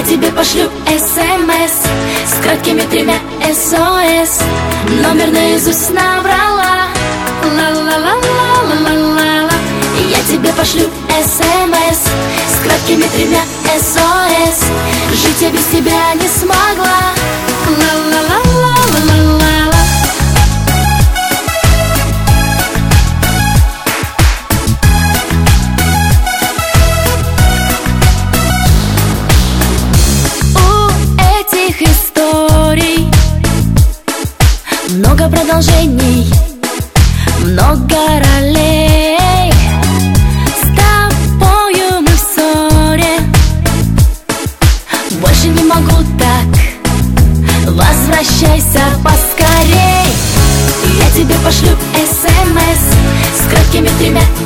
тебе пошлю СМС с краткими 3 СОС. Номер наизусть набрала. Ла-ла-ла-ла-ла-ла-ла. Я тебе пошлю СМС с краткими 3 СОС. Жить я без тебя не смогла. Ла-ла-ла-ла-ла-ла-ла. Историй много продолжений, много ролей. С тобою мы в ссоре. Больше не могу так. Возвращайся поскорей. Я тебе пошлю СМС с краткими 3